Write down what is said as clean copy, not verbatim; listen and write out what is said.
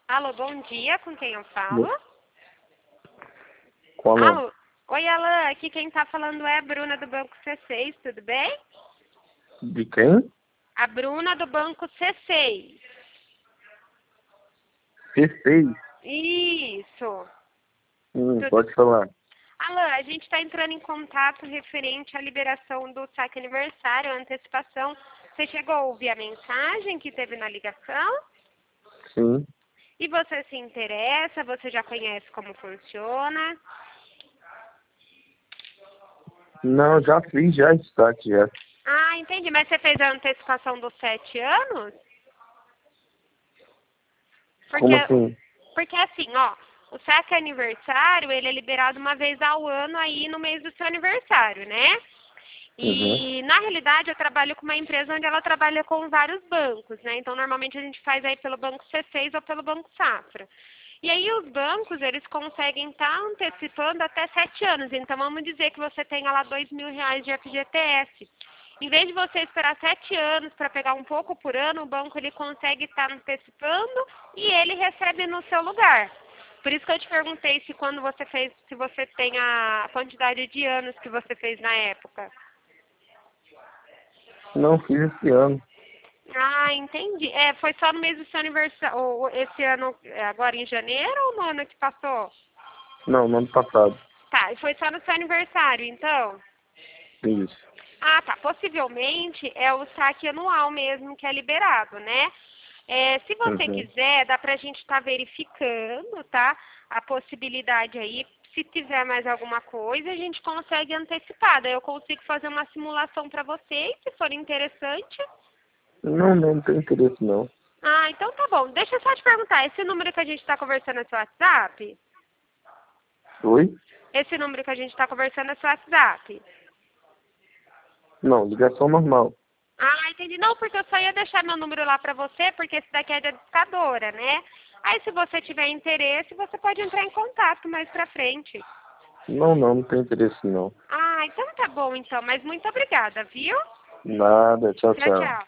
Alô, bom dia, com quem eu falo? Qual é? Alô? Oi, Alan, aqui quem tá falando é a Bruna do Banco C6, tudo bem? De quem? A Bruna do Banco C6. C6? Isso. Tudo... Pode falar. Alan, a gente está entrando em contato referente à liberação do saque aniversário, a antecipação. Você chegou a ouvir a mensagem que teve na ligação? Sim. E você se interessa? Você já conhece como funciona? Não, já fiz já esse saque já. Ah, entendi. Mas você fez a antecipação dos 7 anos? Como Porque, assim? porque assim, ó, o saque aniversário, ele é liberado uma vez ao ano aí no mês do seu aniversário, né? Uhum. E, na realidade, eu trabalho com uma empresa onde ela trabalha com vários bancos, né? Então, normalmente a gente faz aí pelo Banco C6 ou pelo Banco Safra. E aí os bancos, eles conseguem estar antecipando até 7 anos. Então, vamos dizer que você tenha lá R$ 2.000 de FGTS. Em vez de você esperar 7 anos para pegar um pouco por ano, o banco ele consegue estar antecipando e ele recebe no seu lugar. Por isso que eu te perguntei se quando você fez, se você tem a quantidade de anos que você fez na época. Não fiz esse ano. Ah, entendi. É, foi só no mês do seu aniversário, ou esse ano, agora em janeiro ou no ano que passou? Não, no ano passado. Tá, e foi só no seu aniversário, então? Isso. Ah, tá. Possivelmente é o saque anual mesmo que é liberado, né? É, se você Uhum. quiser, dá pra gente estar verificando, tá? A possibilidade aí. Se tiver mais alguma coisa, a gente consegue antecipar. Daí eu consigo fazer uma simulação para vocês, se for interessante. Não tem interesse não. Ah, então tá bom. Deixa eu só te perguntar, esse número que a gente está conversando é seu WhatsApp? Oi? Esse número que a gente está conversando é seu WhatsApp? Não, ligação normal. Ah, entendi. Não, porque eu só ia deixar meu número lá pra você, porque esse daqui é da discadora, né? Aí se você tiver interesse, você pode entrar em contato mais pra frente. Não tem interesse não. Ah, então tá bom então, mas muito obrigada, viu? Nada, tchau, Tchau, tchau. tchau.